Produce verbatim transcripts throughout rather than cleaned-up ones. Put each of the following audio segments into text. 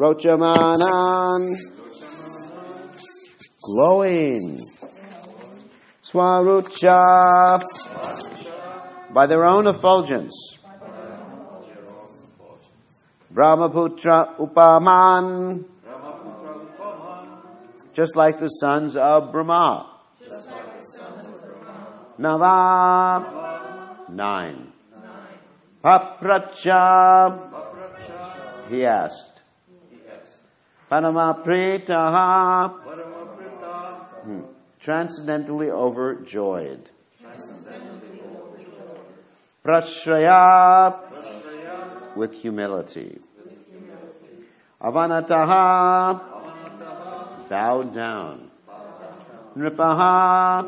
Rochamanan, glowing. Swarucha, by their own effulgence. Brahmaputra Upaman, just like the sons of Brahma. Nava, nine. Papracha, he asked. Paramapritaha, hmm. transcendently overjoyed. Prashraya, with humility. Avanataha, bowed down. Nripaha,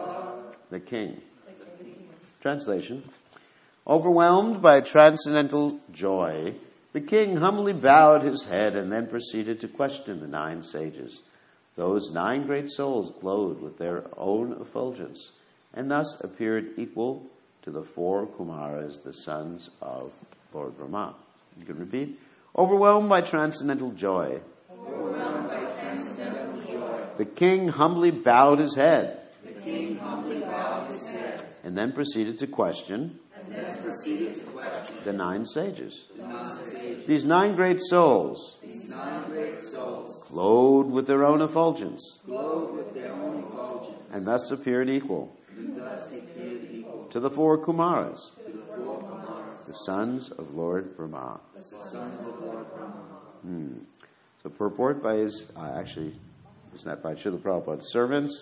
the king. Translation. Overwhelmed by transcendental joy, the king humbly bowed his head and then proceeded to question the nine sages. Those nine great souls glowed with their own effulgence and thus appeared equal to the four Kumaras, the sons of Lord Brahma. You can repeat. Overwhelmed by transcendental joy. Overwhelmed by transcendental joy. The king humbly bowed his head. The king humbly bowed his head. And then proceeded to question. And then proceeded to question. The nine sages. The nine sages. These nine great souls. These nine great souls. Glowed with their own effulgence. Glowed with their own effulgence. And thus appeared equal. And thus appeared equal. To the four Kumaras. To the four Kumaras. The sons of Lord Brahma. The sons of Lord Brahma. Hmm. So purport by his, uh, actually, it's not by Srila Prabhupada's servants.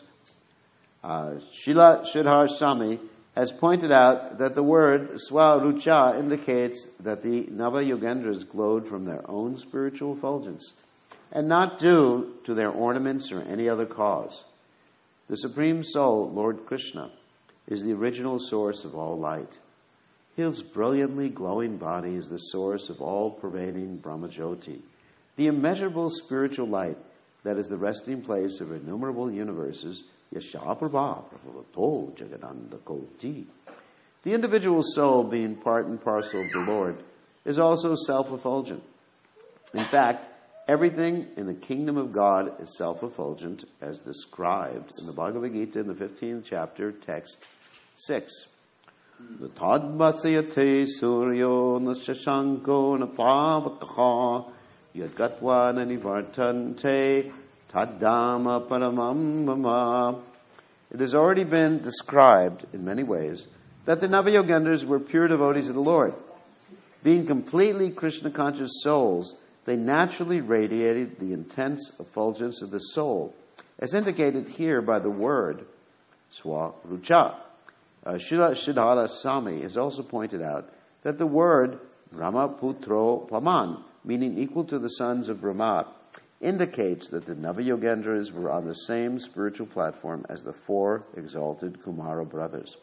Uh, Srila Sridhar Swami has pointed out that the word Swarucha indicates that the Nava-Yogendras glowed from their own spiritual effulgence and not due to their ornaments or any other cause. The Supreme Soul, Lord Krishna, is the original source of all light. His brilliantly glowing body is the source of all-pervading Brahmajyoti, the immeasurable spiritual light that is the resting place of innumerable universes. Yashaprabha Prabhavato Jagananda Koti. The individual soul, being part and parcel of the Lord, is also self-effulgent. In fact, everything in the kingdom of God is self-effulgent, as described in the Bhagavad Gita in the fifteenth chapter, text six. The Tadmasayate Suryo Nashashanko Napavakaha Yadgatva Nanivartante Taddama Paramam Mama. It has already been described in many ways that the Nava-Yogendras were pure devotees of the Lord. Being completely Krishna-conscious souls, they naturally radiated the intense effulgence of the soul, as indicated here by the word Swarucha. Uh, Srila Sridhara Swami has also pointed out that the word Brahmaputro Paman, meaning equal to the sons of Brahma, indicates that the Nava-Yogendras were on the same spiritual platform as the four exalted Kumara brothers.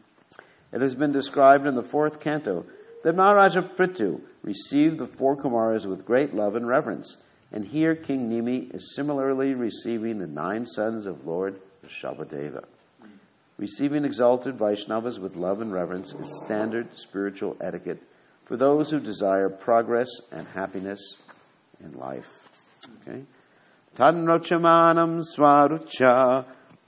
It has been described in the fourth canto that Maharaja Prithu received the four Kumaras with great love and reverence, and here King Nimi is similarly receiving the nine sons of Lord Shabadeva. Receiving exalted Vaishnavas with love and reverence is standard spiritual etiquette for those who desire progress and happiness in life. Okay. Tanrochamanam Swarucha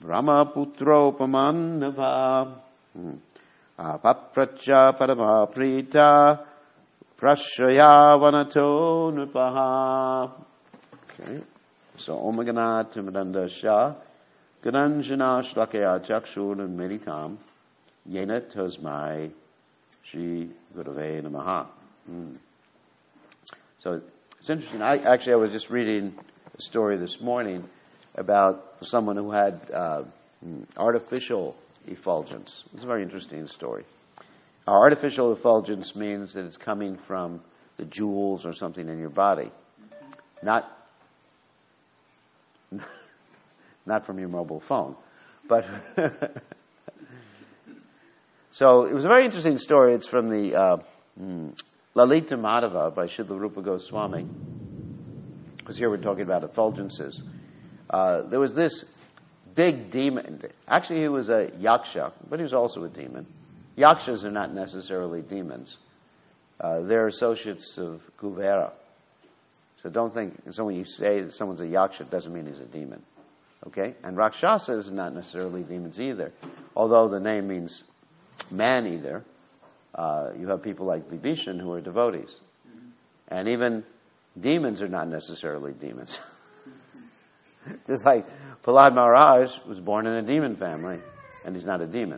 Brahmaputropamannava Apapracha Paramaprita Prashraya Vanato Nripaha. Okay. So Omagana Timadanda Shah Gananjana Shlakaya Chakshur and Meditam Yena Tasmai Shri Gurave Namaha. Hmm. So it's interesting. I actually I was just reading a story this morning about someone who had uh, artificial effulgence. It's a very interesting story. Uh, artificial effulgence means that it's coming from the jewels or something in your body, not not from your mobile phone. But so it was a very interesting story. It's from the uh, hmm, Lalita Madhava by Srila Rupa Goswami. Because here we're talking about effulgences. Uh, there was this big demon. Actually, he was a yaksha, but he was also a demon. Yakshas are not necessarily demons. Uh, they're associates of Kuvera. So don't think, so when you say that someone's a yaksha, it doesn't mean he's a demon. Okay? And Rakshasas are not necessarily demons either. Although the name means man-eater, uh, you have people like Vibhishan who are devotees. And even demons are not necessarily demons. Just like Prahlad Maharaj was born in a demon family, and he's not a demon.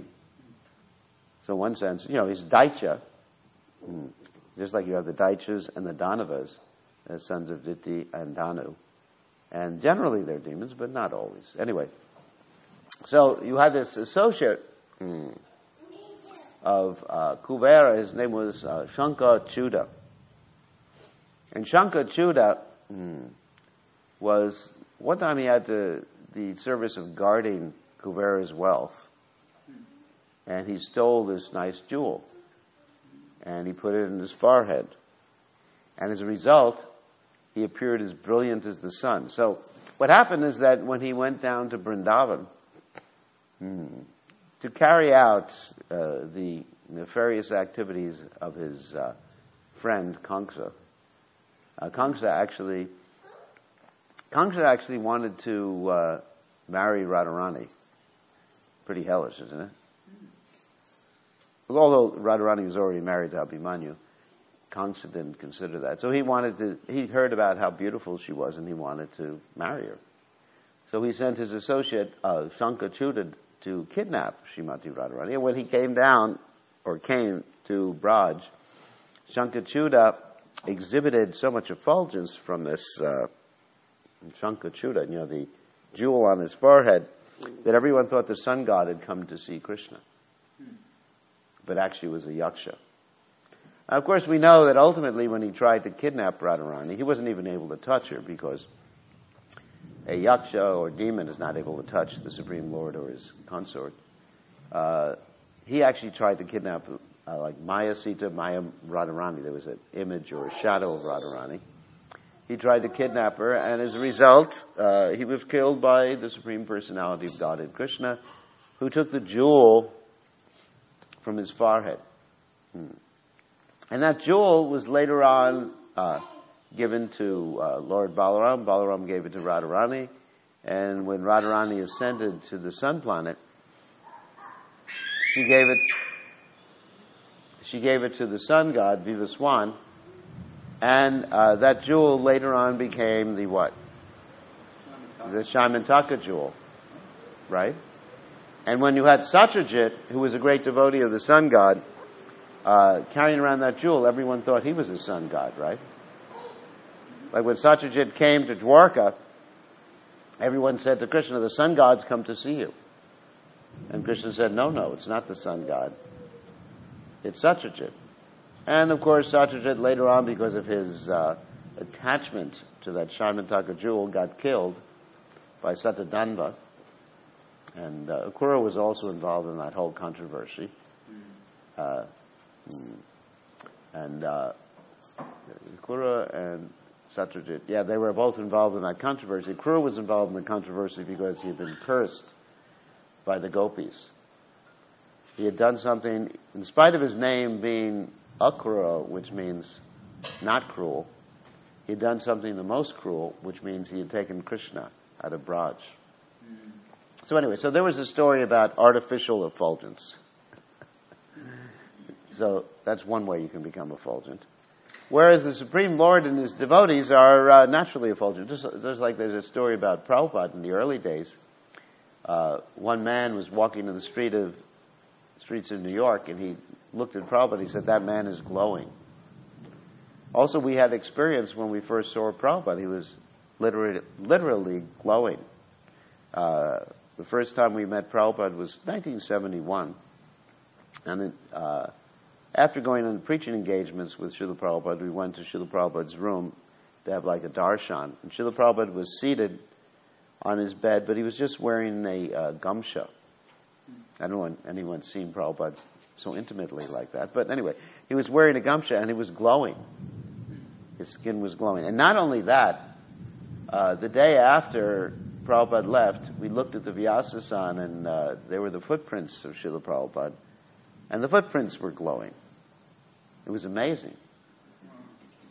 So in one sense, you know, he's Daitya. Just like you have the Daityas and the Danavas, the sons of Diti and Danu. And generally they're demons, but not always. Anyway, so you had this associate mm, of uh, Kuvera. His name was uh, Shankachuda. And Shankachuda mm, was, one time he had to, the service of guarding Kuvera's wealth. And he stole this nice jewel. And he put it in his forehead. And as a result, he appeared as brilliant as the sun. So what happened is that when he went down to Vrindavan hmm, to carry out uh, the nefarious activities of his uh, friend Kamsa, uh, Kamsa actually, Kamsa actually wanted to uh, marry Radharani. Pretty hellish, isn't it? Although Radharani was already married to Abhimanyu, Kamsa didn't consider that. So he wanted to, he heard about how beautiful she was and he wanted to marry her. So he sent his associate, uh, Shankachuda, to kidnap Srimati Radharani. And when he came down, or came to Braj, Shankachuda exhibited so much effulgence from this, uh, Shankachuda, you know, the jewel on his forehead, that everyone thought the sun god had come to see Krishna. But actually was a yaksha. Now, of course, we know that ultimately when he tried to kidnap Radharani, he wasn't even able to touch her because a yaksha or demon is not able to touch the Supreme Lord or his consort. Uh, he actually tried to kidnap uh, like Maya Sita, Maya Radharani. There was an image or a shadow of Radharani. He tried to kidnap her, and as a result, uh, he was killed by the Supreme Personality of Godhead, Krishna, who took the jewel from his forehead. Hmm. And that jewel was later on uh, given to uh, Lord Balaram. Balaram gave it to Radharani. And when Radharani ascended to the sun planet, she gave it she gave it to the sun god, Vivaswan. And uh, that jewel later on became the what? The Shaimantaka jewel. Right? And when you had Satyajit, who was a great devotee of the sun god, Uh, carrying around that jewel, everyone thought he was a sun god, right? Like when Satyajit came to Dwarka, everyone said to Krishna, the sun god's come to see you. And Krishna said, no, no, it's not the sun god. It's Satyajit. And of course, Satyajit later on, because of his uh, attachment to that Shaimantaka jewel, got killed by Satadhanva. And uh, Akrura was also involved in that whole controversy. Uh, And uh, Akrura and Satyajit, yeah, they were both involved in that controversy. Akrura was involved in the controversy because he had been cursed by the gopis. He had done something, in spite of his name being Akrura, which means not cruel, he had done something the most cruel, which means he had taken Krishna out of Braj. Mm. So anyway, so there was a story about artificial effulgence. So that's one way you can become effulgent. Whereas the Supreme Lord and his devotees are uh, naturally effulgent. Just, just like there's a story about Prabhupada in the early days. Uh, one man was walking in the street of streets of New York, and he looked at Prabhupada. He said, that man is glowing. Also, we had experience when we first saw Prabhupada. He was literally, literally glowing. Uh, the first time we met Prabhupada was nineteen seventy-one. And it, uh, after going on preaching engagements with Srila Prabhupada, we went to Srila Prabhupada's room to have like a darshan. And Srila Prabhupada was seated on his bed, but he was just wearing a uh, gamsha. I don't know when anyone seen Prabhupada so intimately like that. But anyway, he was wearing a gamsha and he was glowing. His skin was glowing. And not only that, uh, the day after Prabhupada left, we looked at the Vyasasan, and uh, there were the footprints of Srila Prabhupada. And the footprints were glowing. It was amazing.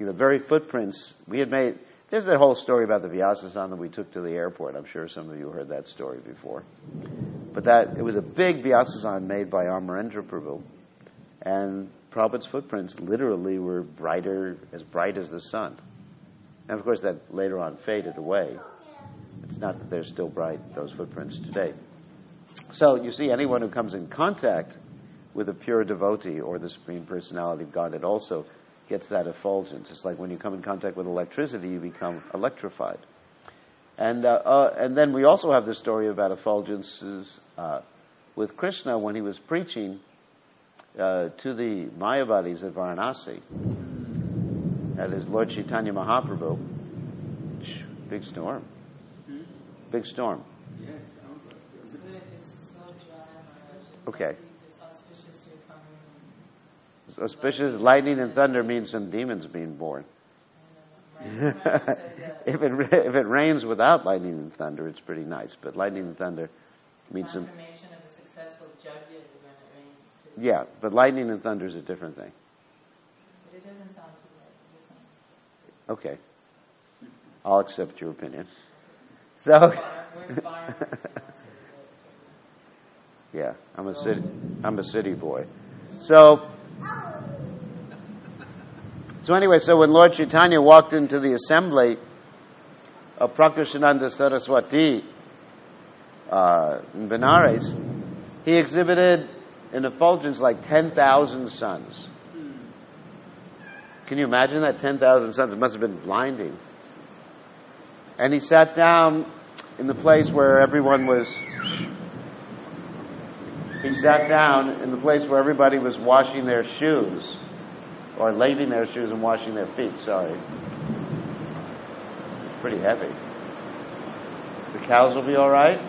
the very footprints we had made. There's that whole story about the Vyasasana that we took to the airport. I'm sure some of you heard that story before. But that it was a big Vyasasana made by Amarendra Prabhu. And Prabhupada's footprints literally were brighter, as bright as the sun. And of course that later on faded away. It's not that they're still bright, those footprints today. So you see, anyone who comes in contact with a pure devotee or the Supreme Personality of God, it also gets that effulgence. It's like when you come in contact with electricity, you become electrified. And uh, uh, and then we also have the story about effulgences uh, with Krishna when he was preaching uh, to the Mayavadis at Varanasi. That is Lord Chaitanya Mahaprabhu. Big storm. Big storm. Yes, sounds like it. It's so dry, Maharaj. Okay. It's auspicious you're coming. Auspicious lightning and thunder means some demons being born. Right. Maharaj said that. if it if it rains without lightning and thunder, it's pretty nice. But lightning and thunder means some. Confirmation of a successful yajna is when it rains too. Yeah, but lightning and thunder is a different thing. But it doesn't sound too bad. It just sounds. Okay, I'll accept your opinion. So. We're in farm. Yeah, I'm a city. I'm a city boy. So. So anyway, so when Lord Chaitanya walked into the assembly of Prakashananda Saraswati uh, in Benares, he exhibited an effulgence like ten thousand suns. Can you imagine that? ten thousand suns. It must have been blinding. And he sat down in the place where everyone was... He sat down in the place where everybody was washing their shoes. Or laving their shoes and washing their feet, sorry. Pretty heavy. The cows will be all right?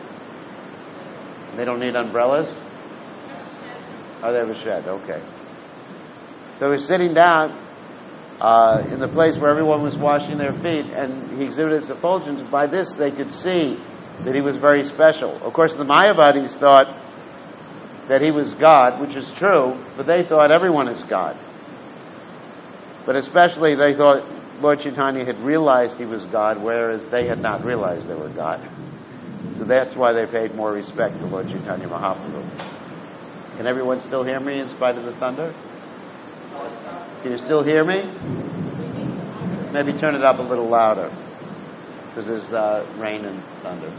They don't need umbrellas? Oh, they have a shed, okay. So he's sitting down uh, in the place where everyone was washing their feet, and he exhibited his effulgence. By this, they could see that he was very special. Of course, the Mayavadis thought that he was God, which is true, but they thought everyone is God. But especially they thought Lord Chaitanya had realized he was God, whereas they had not realized they were God. So that's why they paid more respect to Lord Chaitanya Mahaprabhu. Can everyone still hear me in spite of the thunder? Can you still hear me? Maybe turn it up a little louder, because there's uh, rain and thunder.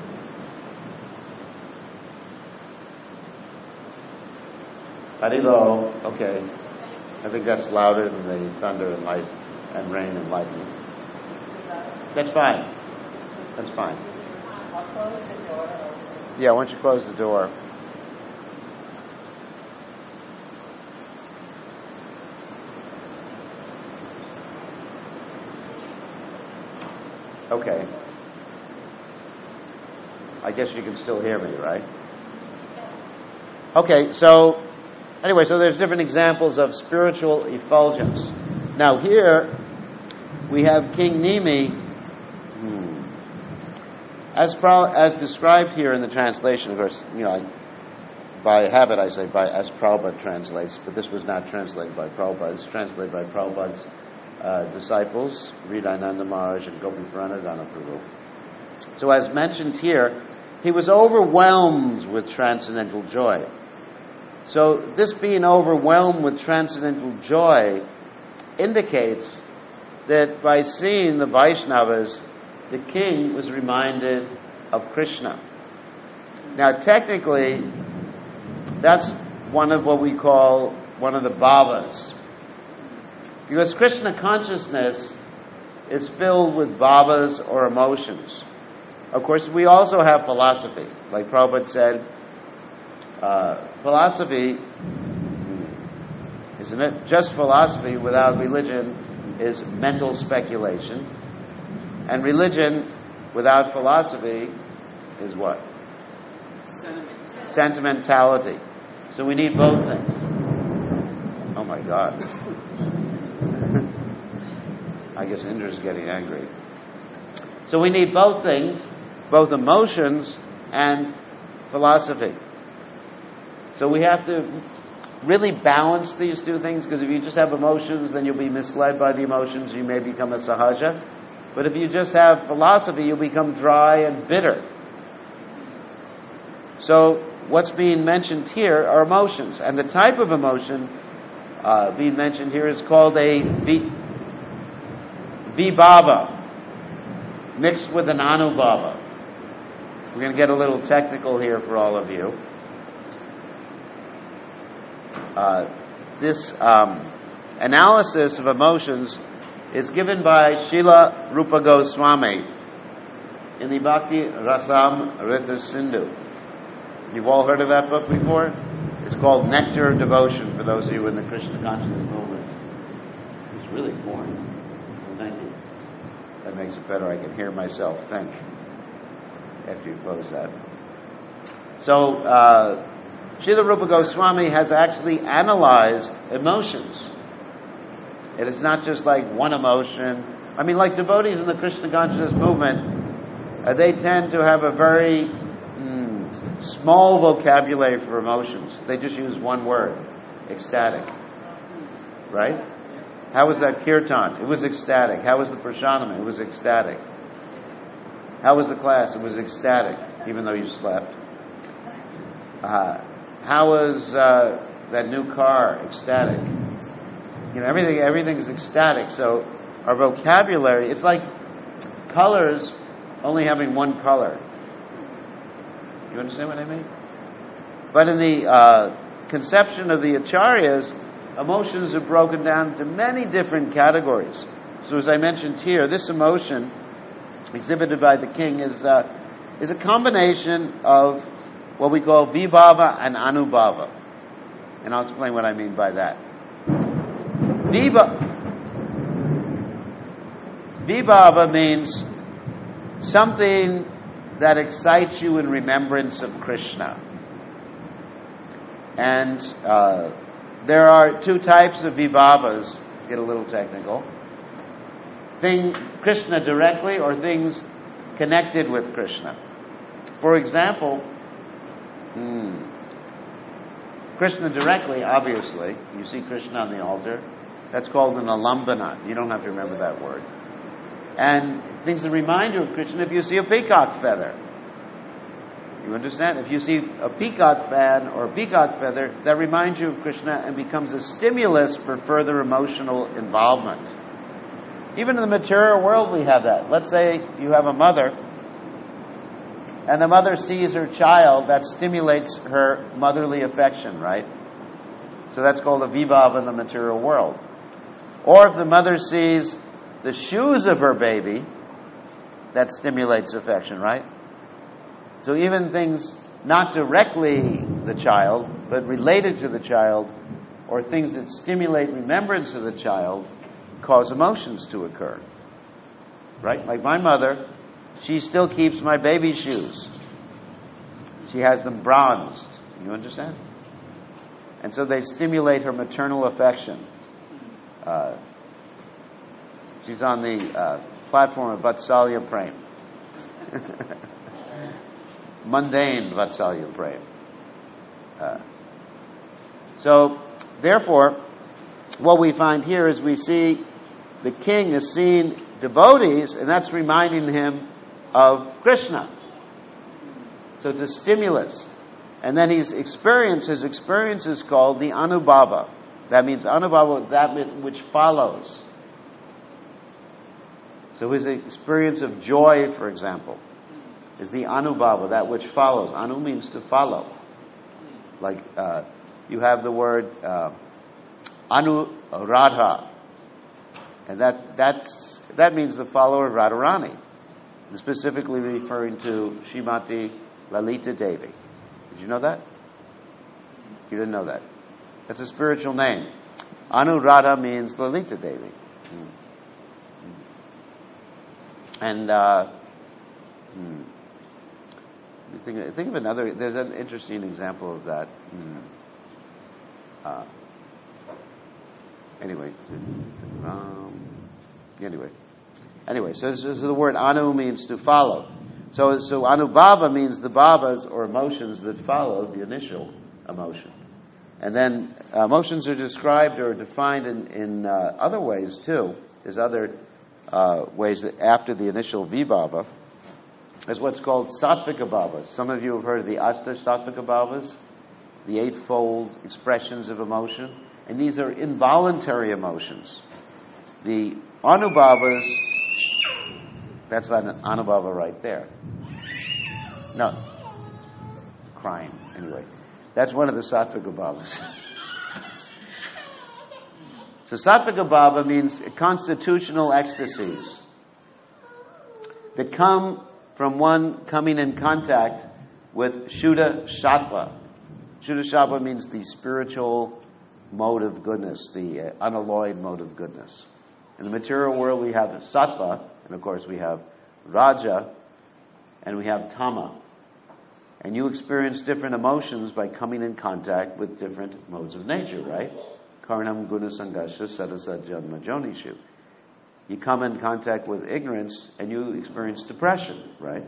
Harilo, okay. I think that's louder than the thunder and light and rain and lightning. That's fine. That's fine. I'll close the door. Yeah, why don't you close the door? Okay. I guess you can still hear me, right? Okay, so anyway, so there's different examples of spiritual effulgence. Now here we have King Nimi, hmm, as pro, as described here in the translation. Of course, you know, I, by habit I say by as Prabhupada translates, but this was not translated by Prabhupada. It's translated by Prabhupada's uh, disciples, Hridayananda Maharaj and Gopi Pranadhana Prabhu. So as mentioned here, he was overwhelmed with transcendental joy. So this being overwhelmed with transcendental joy indicates that by seeing the Vaishnavas, the king was reminded of Krishna. Now technically, that's one of what we call one of the bhavas. Because Krishna consciousness is filled with bhavas or emotions. Of course, we also have philosophy. Like Prabhupada said, uh, philosophy, isn't it? Just philosophy without religion is mental speculation. And religion without philosophy is what? Sentimentality. Sentimentality. So we need both things. Oh my God. I guess Indra's getting angry. So we need both things, both emotions and philosophy. So we have to really balance these two things, because if you just have emotions, then you'll be misled by the emotions. You may become a sahaja. But if you just have philosophy, you'll become dry and bitter. So what's being mentioned here are emotions. And the type of emotion uh, being mentioned here is called a vi- vibhava, mixed with an anubhava. We're going to get a little technical here for all of you. Uh, this um, analysis of emotions is given by Srila Rupa Goswami in the Bhakti Rasam Rita Sindhu. You've all heard of that book before? It's called Nectar of Devotion, for those of you in the Krishna consciousness movement. It's really boring. Well, thank you. That makes it better. I can hear myself think after you close that. So, uh, Srila Rupa Goswami has actually analyzed emotions. It is not just like one emotion. I mean, like devotees in the Krishna consciousness movement, uh, they tend to have a very mm, small vocabulary for emotions. They just use one word, ecstatic. Right? How was that kirtan? It was ecstatic. How was the prasadam? It was ecstatic. How was the class? It was ecstatic, even though you slept. Uh, how was uh, that new car? Ecstatic. You know, everything everything is ecstatic. So our vocabulary, it's like colors only having one color. You understand what I mean? But in the uh, conception of the acharyas, emotions are broken down into many different categories. So as I mentioned here, this emotion exhibited by the king is uh, is a combination of what we call vibhava and anubhava. And I'll explain what I mean by that. Vibha, vibhava means something that excites you in remembrance of Krishna. And uh, there are two types of vibhavas, get a little technical. Thing, Krishna directly, or things connected with Krishna. For example, hmm, Krishna directly, obviously. You see Krishna on the altar. That's called an alambana. You don't have to remember that word. And things that remind you of Krishna, if you see a peacock feather. You understand? If you see a peacock fan or a peacock feather, that reminds you of Krishna and becomes a stimulus for further emotional involvement. Even in the material world we have that. Let's say you have a mother, and the mother sees her child, that stimulates her motherly affection, right? So that's called a vibhava in the material world. Or if the mother sees the shoes of her baby, that stimulates affection, right? So even things not directly the child, but related to the child, or things that stimulate remembrance of the child, cause emotions to occur. Right? Like my mother, she still keeps my baby shoes. She has them bronzed. You understand? And so they stimulate her maternal affection. Uh, she's on the uh, platform of Vatsalya Prem. Mundane Vatsalya Prem. Uh, so, therefore, what we find here is we see the king is seeing devotees, and that's reminding him of Krishna. So it's a stimulus. And then he's experienced, his experience is called the anubhava. That means anubhava, that which follows. So his experience of joy, for example, is the anubhava, that which follows. Anu means to follow. Like uh, you have the word uh, anuradha. And that that's that means the follower of Radharani. Specifically referring to Srimati Lalita Devi. Did you know that? You didn't know that. That's a spiritual name. Anuradha means Lalita Devi. Hmm. And uh, hmm. think, think of another, there's an interesting example of that. Hmm. Uh, anyway. Um, anyway. Anyway, so, so the word anu means to follow. So, so anubhava means the bhavas or emotions that follow the initial emotion. And then uh, emotions are described or defined in, in uh, other ways too. There's other uh, ways that after the initial vibhava. There's what's called sattvika bhavas. Some of you have heard of the Ashta sattvika bhavas, the eightfold expressions of emotion. And these are involuntary emotions. The anubhavas, that's not an anubhava right there. No. Crying, anyway. That's one of the sattvika bhavas. So sattvika bhava means constitutional ecstasies that come from one coming in contact with Shuddha Sattva. Shuddha Sattva means the spiritual mode of goodness, the uh, unalloyed mode of goodness. In the material world we have Sattva, and of course we have Raja, and we have Tama. And you experience different emotions by coming in contact with different modes of nature, right? Karnam guna sangasha sadasa janma jonishu. You come in contact with ignorance and you experience depression, right?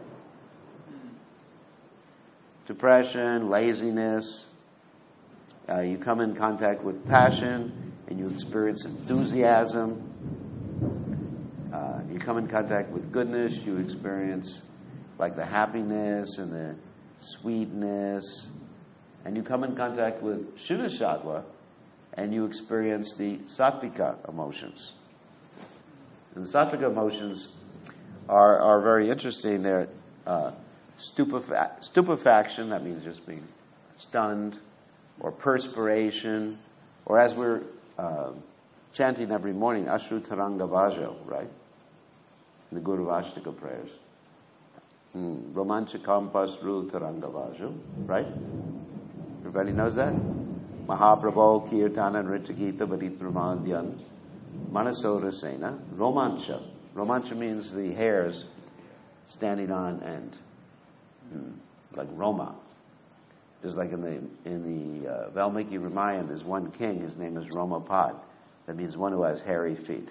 Depression, laziness. Uh, you come in contact with passion and you experience enthusiasm. Uh, you come in contact with goodness, you experience like the happiness and the sweetness. And you come in contact with Shuddha Sattva and you experience the sattvika emotions. And the sattvika emotions are, are very interesting. They're uh, stupefa- stupefaction, that means just being stunned, or perspiration, or as we're uh, chanting every morning, Ashru Taranga Vajo, right? In the Guru Vashtaka prayers. Hmm. Romanchakam Pasru Taranga Vajo, right? Everybody knows that? Mahaprabho Kirtana Nrityagita Varitramandyan Manasora Sena Romancha. Romancha means the hairs standing on end. Hmm. Like Roma. Just like in the in the uh, Valmiki Ramayana, there's one king, his name is Romapad. That means one who has hairy feet.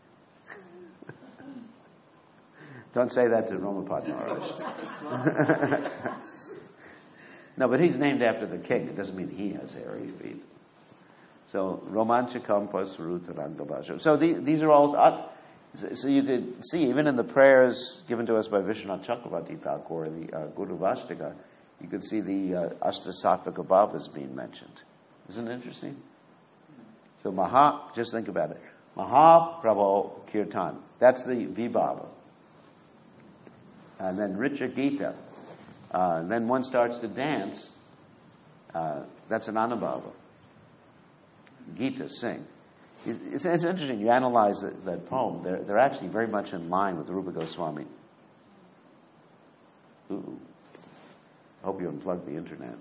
Don't say that to Romapad Maharaj. No, but he's named after the king. It doesn't mean he has hairy feet. So, Romanchakam Pasrutarangabhasha. So the, these are all, uh, so you could see, even in the prayers given to us by Vishwanath Chakravarti Thakur, the uh, Guru Vashtaka, you could see the uh, Ashtasattvika Bhavas being mentioned. Isn't it interesting? So Maha, just think about it. Mahaprabho Kirtan. That's the Vibhava. And then Richa Gita. Uh, and then one starts to dance. Uh, that's an Anubhava. Gita, sing. It's, it's interesting. You analyze that, that poem. They're, they're actually very much in line with Rupa Goswami. Ooh. I hope you unplugged the internet.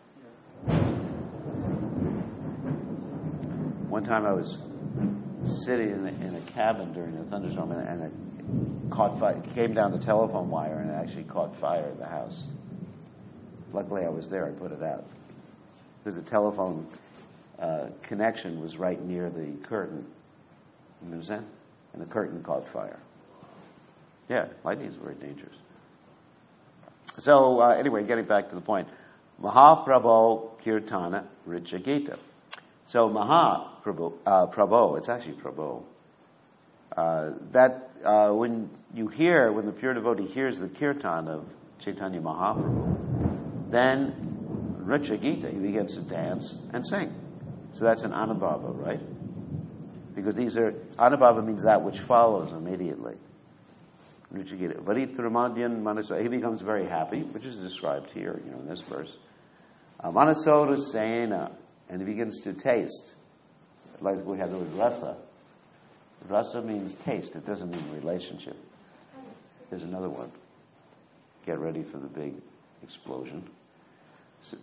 One time I was sitting in a, in a cabin during a thunderstorm and, and it caught fire. It came down the telephone wire and it actually caught fire in the house. Luckily I was there. I put it out. Because the telephone uh, connection was right near the curtain. You understand? And the curtain caught fire. Yeah, lightning is very dangerous. So, uh, anyway, getting back to the point. Mahaprabho Kirtana Richa Gita. So, Mahaprabho, uh, Prabho, it's actually Prabho. Uh, that, uh, when you hear, when the pure devotee hears the kirtan of Chaitanya Mahaprabhu, then Richa Gita, he begins to dance and sing. So that's an Anubhava, right? Because these are, Anubhava means that which follows immediately. Varitramadyan Manasa, he becomes very happy, which is described here, you know, in this verse. Manasora Sena, and he begins to taste. Like we have the word rasa. Rasa means taste, it doesn't mean relationship. Here's another one. Get ready for the big explosion. So,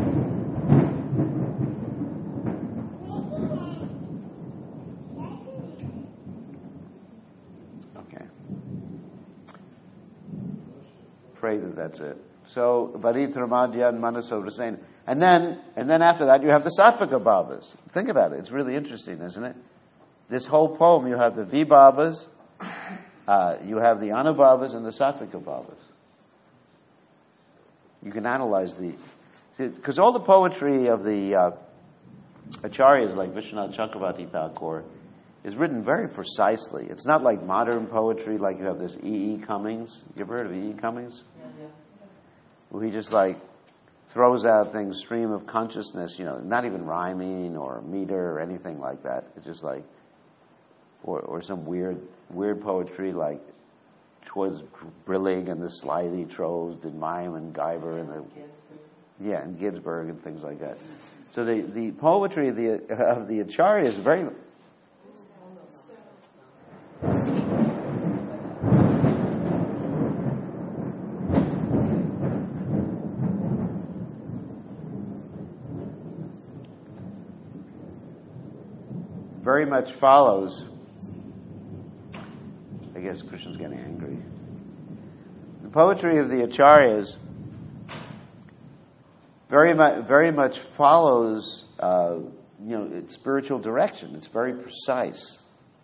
pray that that's it. So, Varitramadyan Manaso Rasain. And then, and then after that, you have the Sattvika Bhavas. Think about it. It's really interesting, isn't it? This whole poem, you have the Vibhavas, uh, you have the Anubhavas, and the Sattvika Bhavas. You can analyze the, because all the poetry of the uh, acharyas like Vishwanath Chakravarti Thakur is written very precisely. It's not like modern poetry, like you have this E. E. Cummings. You ever heard of E. E. Cummings? Yeah, yeah. Where he just like throws out things, stream of consciousness, you know, not even rhyming or meter or anything like that. It's just like, or or some weird weird poetry like "'Twas brillig and the slithy troves did mime and Guyver and the yeah and Ginsberg and things like that. So the, the poetry of the of the Acharya is very very much follows. I guess Krishna's getting angry. The poetry of the Acharyas very much, very much follows, uh, you know, its spiritual direction. It's very precise.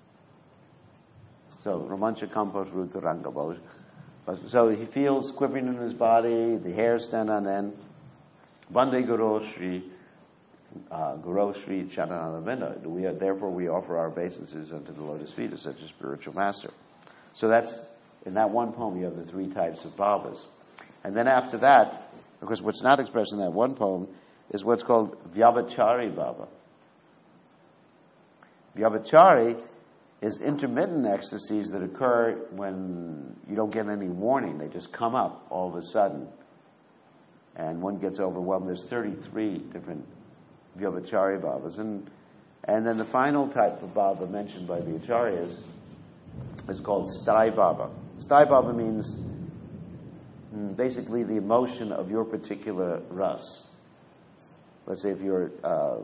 So, Romancha Kampos Ruta Rangabos. So he feels quivering in his body, the hairs stand on end. Bande Guru Shri uh, Guru Shri Charananda. We are, therefore we offer our obeisances unto the lotus feet of such a spiritual master. So that's, in that one poem you have the three types of bhavas. And then after that, because what's not expressed in that one poem is what's called Vyabhachari bhava. Vyabhachari is intermittent ecstasies that occur when you don't get any warning. They just come up all of a sudden. And one gets overwhelmed. There's thirty-three different Vyabhachari bhavas. And, and then the final type of bhava mentioned by the Acharyas is called Sthai bhava. Sthai bhava means mm, basically the emotion of your particular ras. Let's say if you're uh,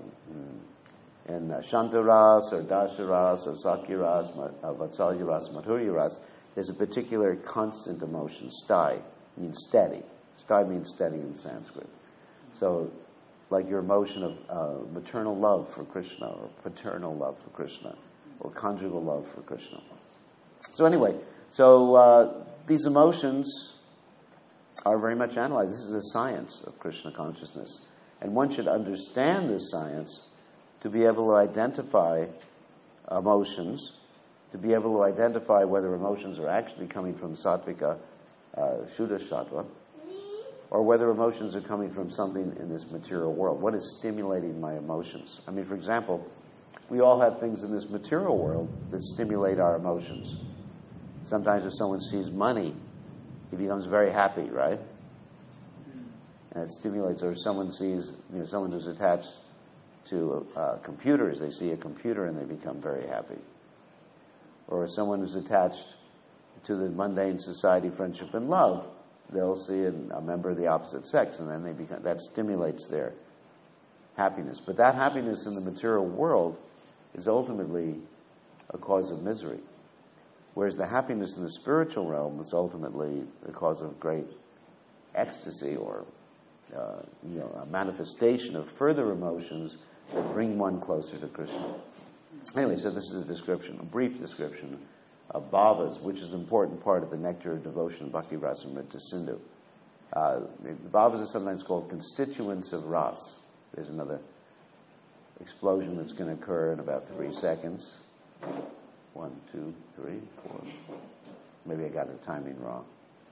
in uh, Shanta ras or Dasha ras or Sakya ras, uh, Vatsalya ras, Madhurya ras, there's a particular constant emotion. Sthai means steady. Sthai means steady in Sanskrit. So, like your emotion of uh, maternal love for Krishna, or paternal love for Krishna, or conjugal love for Krishna. So anyway, so uh, these emotions are very much analyzed. This is a science of Krishna consciousness. And one should understand this science to be able to identify emotions, to be able to identify whether emotions are actually coming from sattvika, uh, Shuddha Sattva, or whether emotions are coming from something in this material world. What is stimulating my emotions? I mean, for example, we all have things in this material world that stimulate our emotions. Sometimes if someone sees money, he becomes very happy, right? And it stimulates. Or if someone sees, you know, someone who's attached to uh, computers, they see a computer and they become very happy. Or if someone who's attached to the mundane society, friendship, and love, they'll see a, a member of the opposite sex, and then they become, that stimulates their happiness. But that happiness in the material world is ultimately a cause of misery. Whereas the happiness in the spiritual realm is ultimately a cause of great ecstasy, or uh, you know, a manifestation of further emotions that bring one closer to Krishna. Anyway, so this is a description, a brief description of bhavas, which is an important part of the nectar of devotion, Bhakti Rasamrita Sindhu. Uh, bhavas are sometimes called constituents of ras. There's another explosion that's going to occur in about three seconds. One, two, three, four. Maybe I got the timing wrong.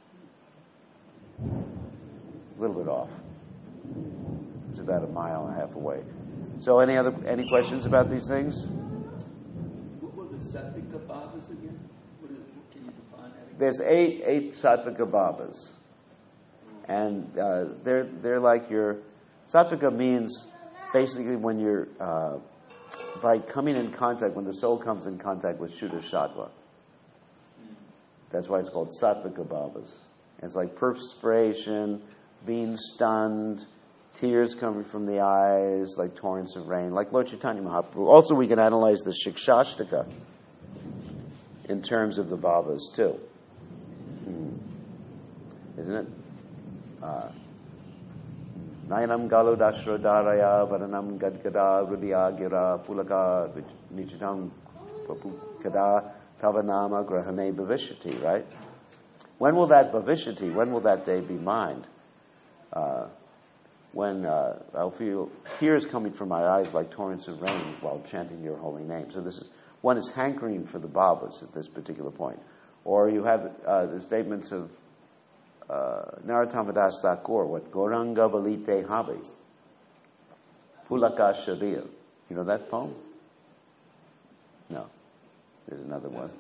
A little bit off. It's about a mile and a half away. So, any other any questions about these things? What were the sattvika bhavas again? What is, can you define that again? There's eight eight sattvika bhavas, and uh, they're they're like your sattvika means basically when you're uh, by coming in contact, when the soul comes in contact with Shuddha Sattva. That's why it's called sattvika bhavas. And it's like perspiration, being stunned, tears coming from the eyes, like torrents of rain, like Lord Chaitanya Mahaprabhu. Also, we can analyze the Shikshashtaka in terms of the bhavas too. Hmm. Isn't it? Uh, Nayanam galo dashrodharaya varanam gadgada rudya gira pulaka nichitam papukada tavanama grahane bhavishyati, right? When will that bhavishyati, when will that day be mine? Uh, when uh, I'll feel tears coming from my eyes like torrents of rain while chanting your holy name. So this is one is hankering for the Babas at this particular point. Or you have uh, the statements of uh, Narottam Das Thakur, what Gauranga Balite Habi, Pulaka Shabir. You know that poem? No. There's another one.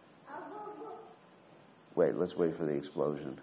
Wait, let's wait for the explosion.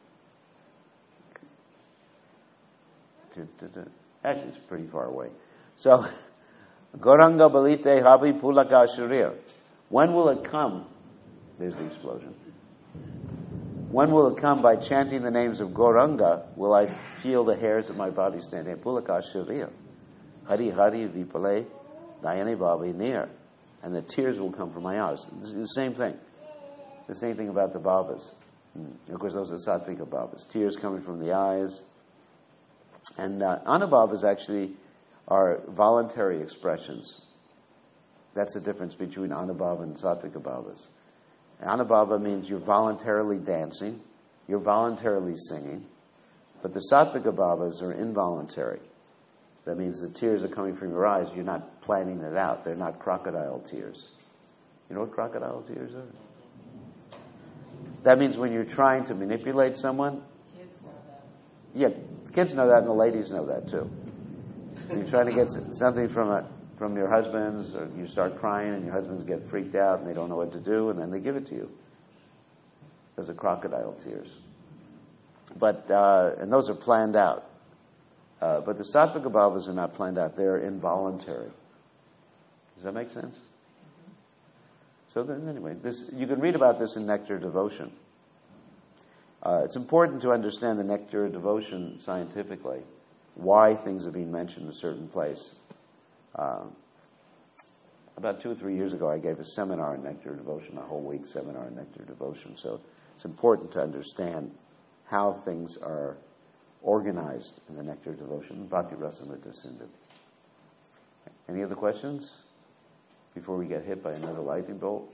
Actually, it's pretty far away. So, Gauranga Balite Habi Pulaka Sharir. When will it come? There's the explosion. When will it come? By chanting the names of Gauranga, will I feel the hairs of my body standing? Pulaka Sharir. Hari Hari Vipale Dayani Babi Near. And the tears will come from my eyes. It's the same thing. The same thing about the Babas. Of course, those are Sattvika Babas. Tears coming from the eyes. And uh, Anubhavas actually are voluntary expressions. That's the difference between Anubhava and Sattvika Bhavas. Anubhava means you're voluntarily dancing, you're voluntarily singing, but the Sattvika Bhavas are involuntary. That means the tears are coming from your eyes, you're not planning it out. They're not crocodile tears. You know what crocodile tears are? That means when you're trying to manipulate someone. Kids know that. Yeah, kids know that and the ladies know that too. You're trying to get something from a, from your husbands, or you start crying and your husbands get freaked out and they don't know what to do, and then they give it to you. Those are crocodile tears. But, uh, and those are planned out. Uh, but the Sattvika Bhavas are not planned out. They're involuntary. Does that make sense? So then, anyway, this you can read about this in Nectar Devotion. Uh, it's important to understand the Nectar Devotion scientifically, why things are being mentioned in a certain place. Um, about two or three years ago, I gave a seminar in Nectar Devotion, a whole week seminar in Nectar Devotion. So it's important to understand how things are organized in the Nectar Devotion. Bhakti Rasamrita Sindhu. Any other questions before we get hit by another lightning bolt?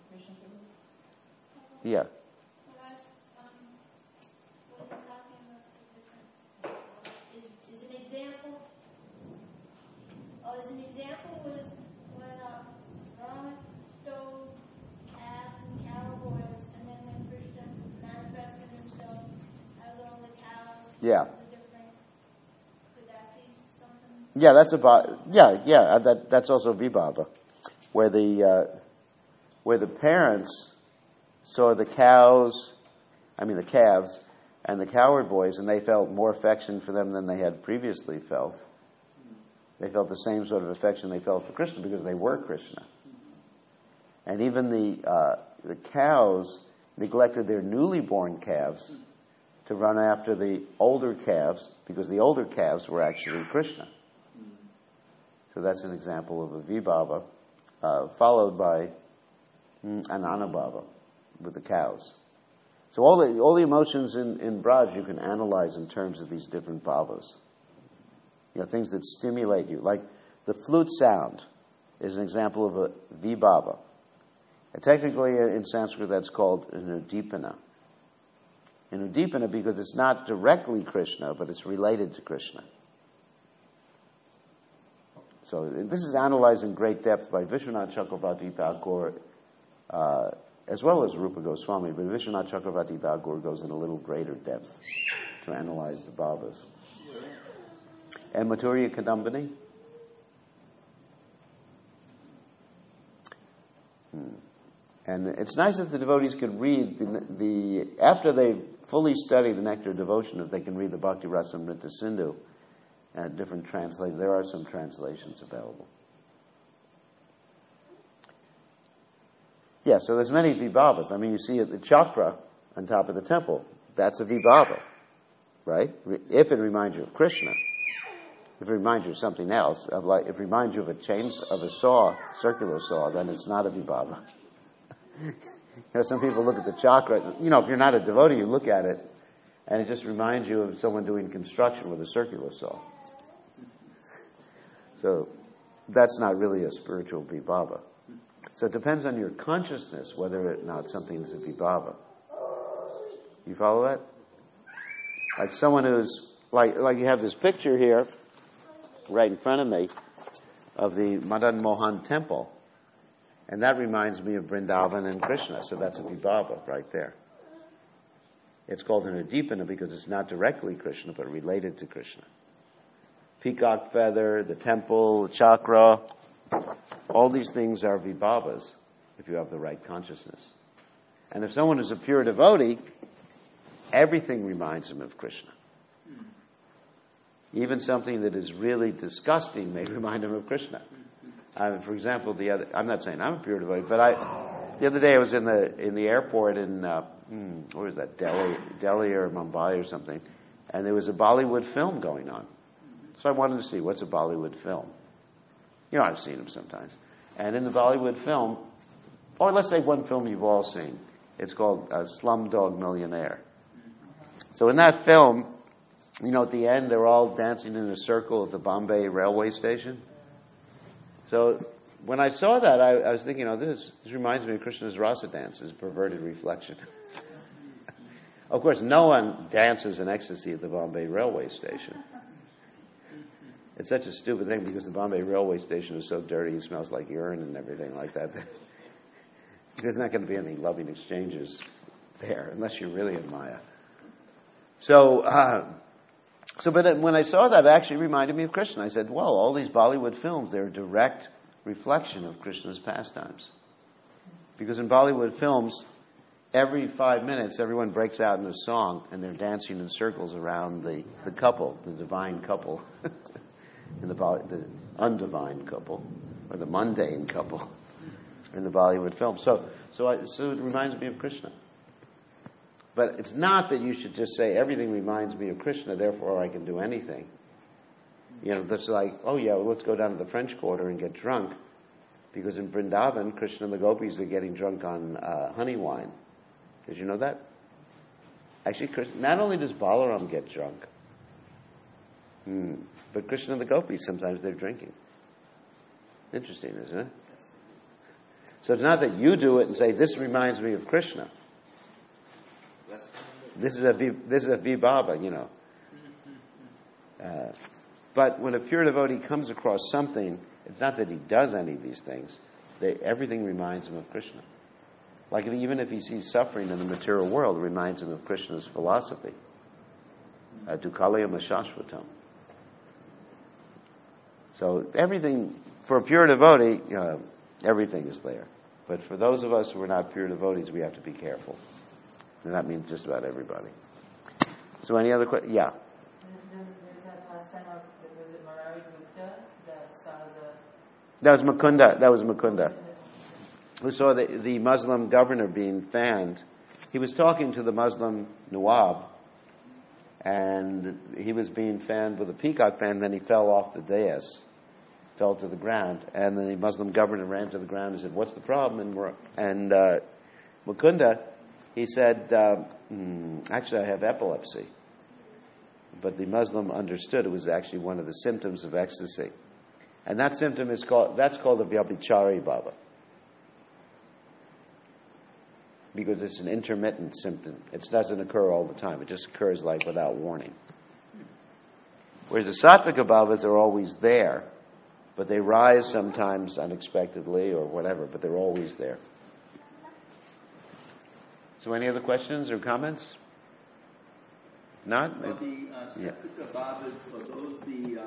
Yeah. Yeah. Yeah, that's about. Yeah, yeah. That that's also Vibhava, where the uh, where the parents saw the cows, I mean the calves, and the cowherd boys, and they felt more affection for them than they had previously felt. They felt the same sort of affection they felt for Krishna because they were Krishna. And even the uh, the cows neglected their newly born calves to run after the older calves, because the older calves were actually Krishna. So that's an example of a Vibhava, uh, followed by mm, an Anubhava with the cows. So all the all the emotions in, in Braj you can analyze in terms of these different bhavas. You know, things that stimulate you. Like the flute sound is an example of a Vibhava. And technically in Sanskrit that's called an Udipana. In Udipana because it's not directly Krishna, but it's related to Krishna. So this is analyzed in great depth by Vishwanath Chakravarti Thakur, uh, as well as Rupa Goswami, but Vishwanath Chakravarti Thakur goes in a little greater depth to analyze the bhavas. And Madhurya Kadambini? Hmm. And it's nice if the devotees could read the, the after they fully study the Nectar Devotion, if they can read the Bhakti Rasamrita Sindhu and different translations. There are some translations available. Yeah, so there's many Vibhavas. I mean, you see the chakra on top of the temple. That's a Vibhava, right? If it reminds you of Krishna. If it reminds you of something else, of like, if it reminds you of a chain, of a saw, circular saw, then it's not a Vibhava. You know, some people look at the chakra. You know, if you're not a devotee, you look at it, and it just reminds you of someone doing construction with a circular saw. So that's not really a spiritual Vibhava. So it depends on your consciousness whether or not something is a Vibhava. You follow that? Like someone who's like like you have this picture here, right in front of me, of the Madan Mohan temple, and that reminds me of Vrindavan and Krishna. So that's a Vibhava right there. It's called an Udipana because it's not directly Krishna, but related to Krishna. Peacock feather, the temple, the chakra, all these things are Vibhavas if you have the right consciousness. And if someone is a pure devotee, everything reminds him of Krishna. Even something that is really disgusting may remind him of Krishna. Uh, for example, the other, I'm not saying I'm a pure devotee, but I, the other day I was in the in the airport in, uh, hmm, where was that, Delhi, Delhi or Mumbai or something, and there was a Bollywood film going on. So I wanted to see, what's a Bollywood film? You know, I've seen them sometimes. And in the Bollywood film, or let's say one film you've all seen, it's called uh, Slumdog Millionaire. So in that film, you know, at the end, they're all dancing in a circle at the Bombay railway station. So when I saw that, I, I was thinking, oh, this, this reminds me of Krishna's Rasa dance, his perverted reflection. Of course, no one dances in ecstasy at the Bombay railway station. It's such a stupid thing because the Bombay railway station is so dirty, it smells like urine and everything like that. There's not going to be any loving exchanges there unless you're really in Maya. So, uh, so, but when I saw that, it actually reminded me of Krishna. I said, well, all these Bollywood films, they're a direct reflection of Krishna's pastimes. Because in Bollywood films, every five minutes, everyone breaks out in a song, and they're dancing in circles around the, the couple, the divine couple, in the, the undivine couple, or the mundane couple in the Bollywood film. So, so, I, so it reminds me of Krishna. But it's not that you should just say, everything reminds me of Krishna, therefore I can do anything. You know, that's like, oh yeah, well, let's go down to the French Quarter and get drunk. Because in Vrindavan, Krishna and the gopis are getting drunk on uh, honey wine. Did you know that? Actually, Krishna, not only does Balaram get drunk, hmm, but Krishna and the gopis, sometimes they're drinking. Interesting, isn't it? So it's not that you do it and say, this reminds me of Krishna. This is a this is a vibhava, you know. Uh, but when a pure devotee comes across something, it's not that he does any of these things. They, everything reminds him of Krishna. Like if, even if he sees suffering in the material world, it reminds him of Krishna's philosophy. Uh, Dukkalayam Shashvatam. So everything, for a pure devotee, uh, everything is there. But for those of us who are not pure devotees, we have to be careful. And that means just about everybody. So any other questions? Yeah. There's that last time of, was it Murari Gupta that saw the... That was Mukunda. That was Mukunda. Who saw the, the Muslim governor being fanned. He was talking to the Muslim Nawab, and he was being fanned with a peacock fan, then he fell off the dais, fell to the ground, and the Muslim governor ran to the ground and said, what's the problem? And, and uh, Mukunda, he said, uh, mm, actually I have epilepsy. But the Muslim understood it was actually one of the symptoms of ecstasy. And that symptom is called, that's called a Vyabhichari Bhava. Because it's an intermittent symptom. It doesn't occur all the time. It just occurs like without warning. Whereas the Sattvika Bhavas are always there, but they rise sometimes unexpectedly or whatever, but they're always there. So any other questions or comments? Not? Well, the uh, yeah. Sattvika Bhavas, are those the uh,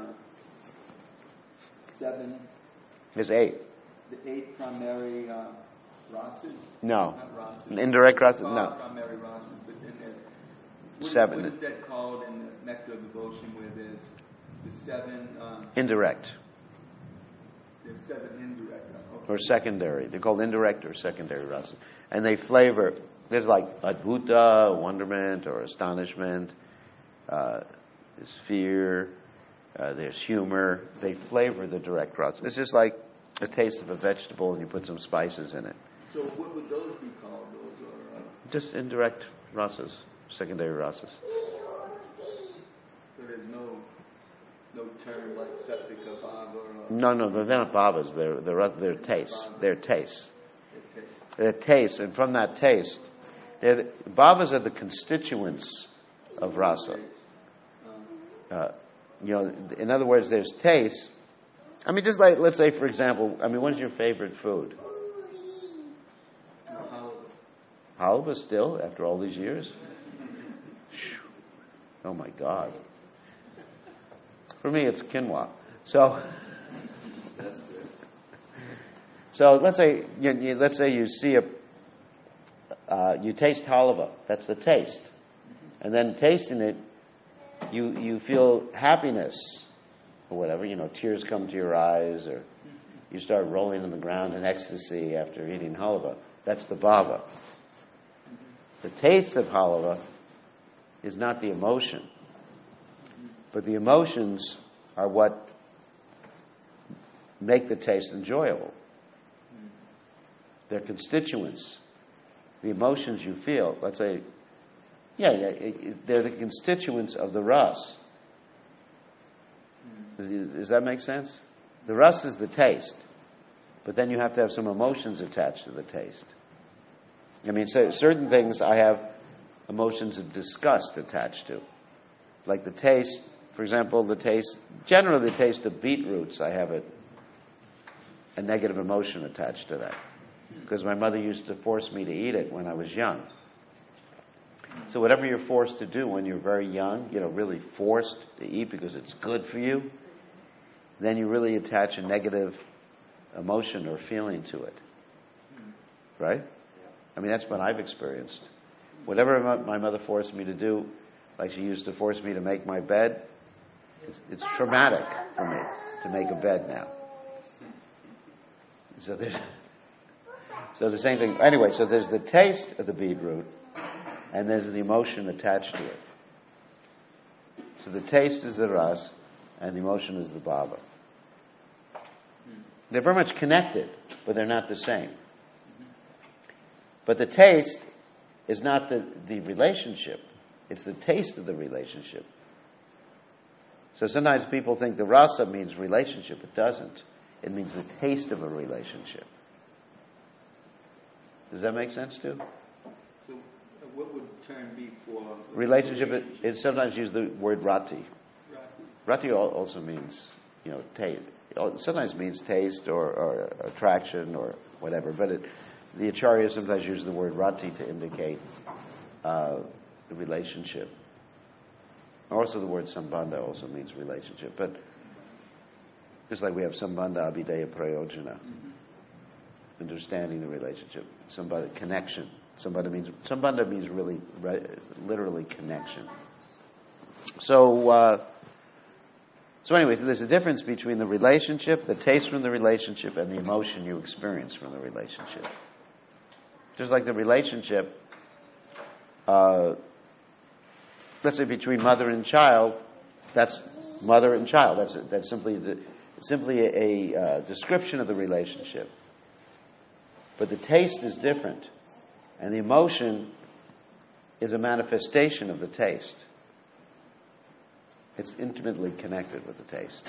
seven? There's eight. The eight primary uh, rasas? No. Not rasas. Indirect rasas? Five No. primary rasas, but then there's... What, Seven. What is that called in the Nectar of Devotion where there's the seven... Um, Indirect. There's seven indirect. Okay. Or secondary. They're called indirect or secondary rasas. And they flavor... There's like adbhuta, wonderment or astonishment. Uh, there's fear. Uh, there's humor. They flavor the direct rasa. It's just like a taste of a vegetable and you put some spices in it. So what would those be called? Those are... Uh, Just indirect rasas, secondary rasas. so there's no no term like Sattvika Bhava or... Uh, No, no, they're not bhavas. They're, they're, they're tastes. They're tastes. okay. They're tastes. And from that taste, they're the, bhavas are the constituents of rasa. Um, uh, you know, in other words, there's taste. I mean, just like, let's say, for example, I mean, what is your favorite food? Halva still, after all these years? Oh my God. For me, it's quinoa. So, That's good. so let's say you, you, let's say you see a, uh, you taste halva. That's the taste, and then tasting it, you you feel happiness or whatever. You know, tears come to your eyes, or you start rolling on the ground in ecstasy after eating halva. That's the bhava. The taste of halva is not the emotion, but the emotions are what make the taste enjoyable. They're constituents. The emotions you feel, let's say, yeah, yeah it, it, they're the constituents of the ras. Does, does that make sense? The ras is the taste, but then you have to have some emotions attached to the taste. I mean, so certain things I have emotions of disgust attached to. Like the taste, for example, the taste, generally the taste of beetroots, I have a, a negative emotion attached to that. Because my mother used to force me to eat it when I was young. So whatever you're forced to do when you're very young, you know, really forced to eat because it's good for you, then you really attach a negative emotion or feeling to it. Right? I mean, that's what I've experienced. Whatever my mother forced me to do, like she used to force me to make my bed, it's, it's traumatic for me to make a bed now. So there's, so the same thing. Anyway, so there's the taste of the beetroot, and there's the emotion attached to it. So the taste is the ras, and the emotion is the bhava. They're very much connected, but they're not the same. But the taste is not the, the relationship. It's the taste of the relationship. So sometimes people think the rasa means relationship. It doesn't. It means the taste of a relationship. Does that make sense too? So, uh, what would term be for Relationship, it, it sometimes use the word rati. Rati. Rati al- also means, you know, taste. It sometimes means taste or, or attraction or whatever. But it, the acharyas sometimes use the word rati to indicate uh, the relationship. Also, the word sambandha also means relationship. But just like we have sambandha, abhideya, prayojana, mm-hmm. understanding the relationship, sambandha, connection. Sambandha means sambandha means really, re, literally connection. So, uh, so anyway, so there's a difference between the relationship, the taste from the relationship, and the emotion you experience from the relationship. Just like the relationship, uh, let's say between mother and child, that's mother and child. That's that's simply the, simply a, a uh, description of the relationship. But the taste is different, and the emotion is a manifestation of the taste. It's intimately connected with the taste.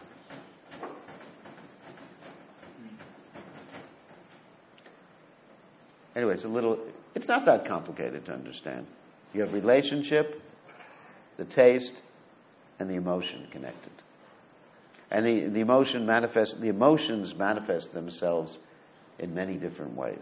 Anyway, it's a little, it's not that complicated to understand. You have relationship, the taste, and the emotion connected. And the, the emotion manifests, the emotions manifest themselves in many different ways.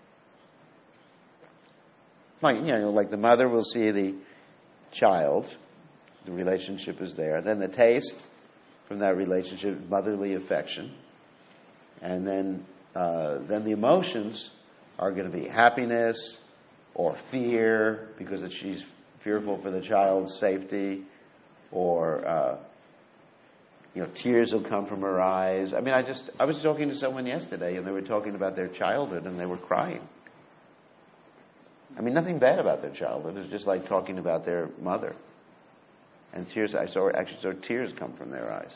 Like, you know, like the mother will see the child, the relationship is there. Then the taste from that relationship, motherly affection. And then, uh, then the emotions are going to be happiness or fear because that she's fearful for the child's safety, or uh, you know, tears will come from her eyes. I mean, I just I was talking to someone yesterday, and they were talking about their childhood, and they were crying. I mean, nothing bad about their childhood. It's just like talking about their mother, and tears. I saw actually saw tears come from their eyes.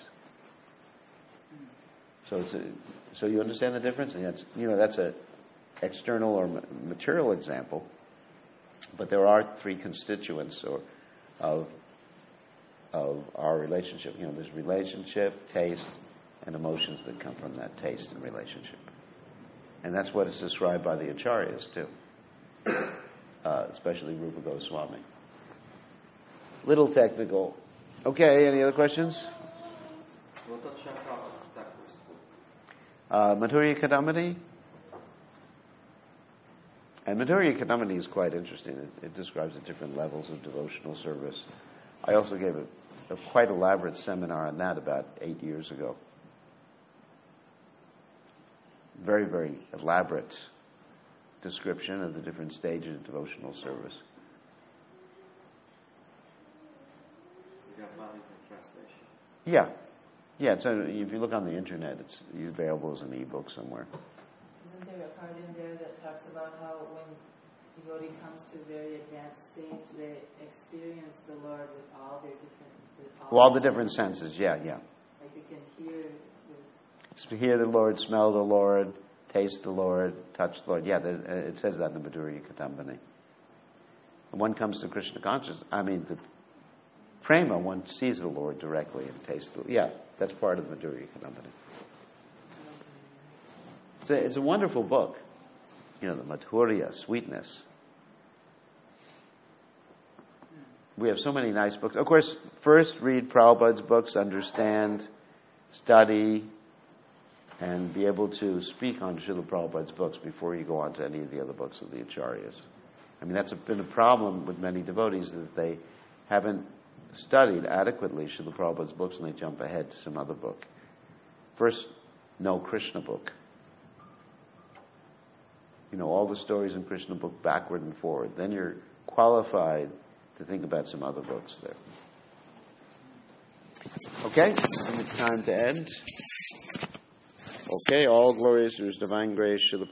So it's a, so you understand the difference, and that's you know that's a external or material example, but there are three constituents or of of our relationship. You know, there's relationship, taste, and emotions that come from that taste and relationship, and that's what is described by the acharyas too, uh, especially Rupa Goswami. Little technical, Okay, any other questions? What chapter of that was book? Uh, Madhurya Kadambini. And Madhurya Kadambini is quite interesting. It, it describes the different levels of devotional service. I also gave a, a quite elaborate seminar on that about eight years ago. Very, very elaborate description of the different stages of devotional service. You can find it in translation. Yeah. Yeah, so if you look on the internet, it's available as an ebook somewhere. Isn't there a part in there that talks about how when devotee comes to a very advanced stage, they experience the Lord with all their different... With all, All the different senses, yeah, yeah. Like they can hear... The, Hear the Lord, smell the Lord, taste the Lord, touch the Lord. Yeah, it says that in the Madhurya Kadambini. When one comes to Krishna consciousness, I mean, the prema, one sees the Lord directly and tastes the... Yeah, that's part of the Madhurya Kadambini. It's a, it's a wonderful book. You know, the Madhurya, sweetness. We have so many nice books. Of course, first read Prabhupada's books, understand, study, and be able to speak on Srila Prabhupada's books before you go on to any of the other books of the Acharyas. I mean, that's a, been a problem with many devotees, that they haven't studied adequately Srila Prabhupada's books and they jump ahead to some other book. First, know Krishna book. You know, all the stories in Krishna book backward and forward. Then you're qualified to think about some other books there. Okay, I think it's time to end. Okay, all glories to His divine grace, Srila